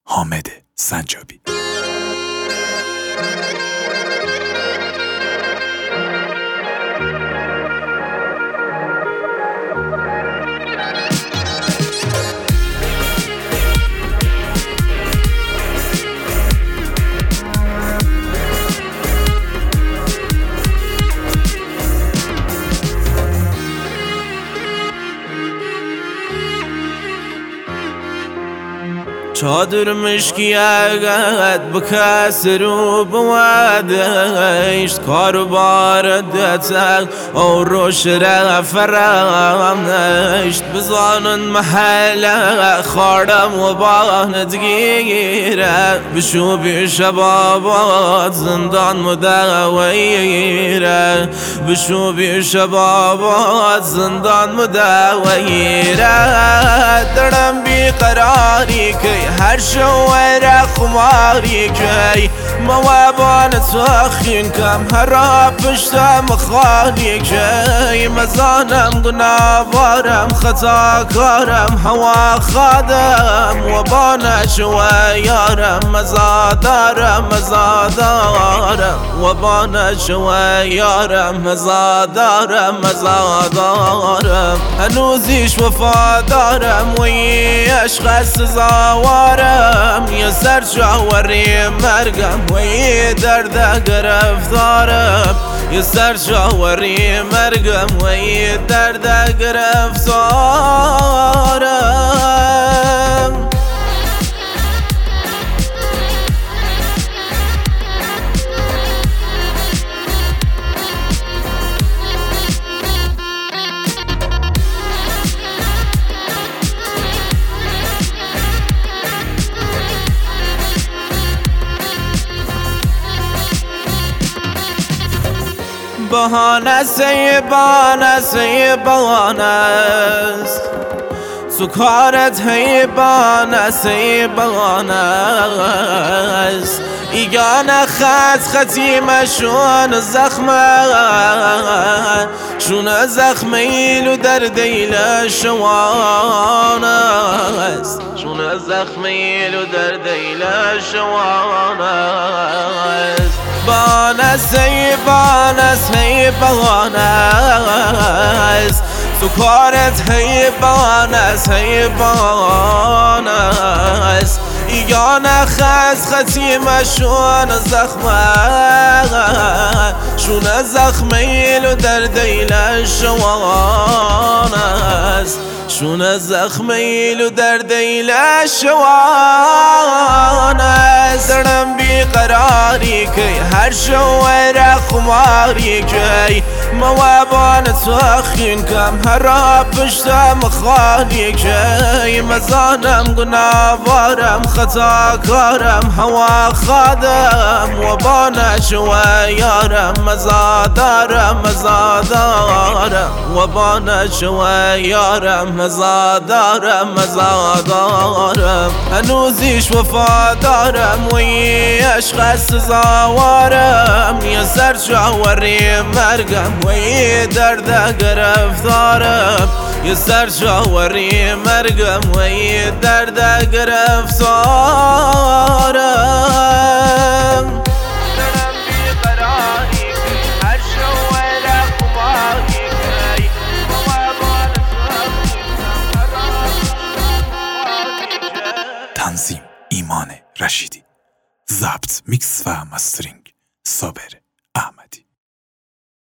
حامد سنجابی. چادر مشکیت بکسر و بوادشت کار باردت او روش رفرمشت بزانن محله خاردم و باند گیره بشو بی شبابات زندان مدویره بشو بی شبابات زندان مدویره درم بی قراری که هر شوارع خماری کی موابان تخین کم هر پشتم خالی کی مزانم گنابارم خطا کارم هوا خادم و بانش و یارم مزادارم مزادارم و بانش و یارم مزادارم مزادارم هنوزیش وفادارم و عشق سزاوارم یه سر شاوری مرگم و یه درد گرفتارم یه سر شاوری مرگم و یه درد گرفتارم بهانه سی بهانه سی بهانه است سکارت هی بهانه سی بهانه است ایگانه خطیمه شون زخمه شون زخمه ایلو در دیل شوانه است شون زخمه ایلو در دیل شوانه است بانه سی بانه سی بانه است سکارت هی بانه سی بانه است ایگانه خطیمه شون زخمه شون زخمه ایلو در دیل شوانه است شون زخمه ایلو در دیل شوانه است درم بی قراری که هر شوارع خماری که موابان تخین کم هر پشتم خالی که مزانم گنابارم خطا کارم هوا خادم و بانش و یارم مزادارم مزادارم و بانش و یارم مزادارم مزادارم هنوزیش وفادارم و یه عشق سزاوارم یه سر شاوری مرگم و یه درد گرفتارم یه سر شاوری مرگم و یه درد گرفتارم تنظیم ایمان رشیدی، ضبط میکس و مسترینگ صابر.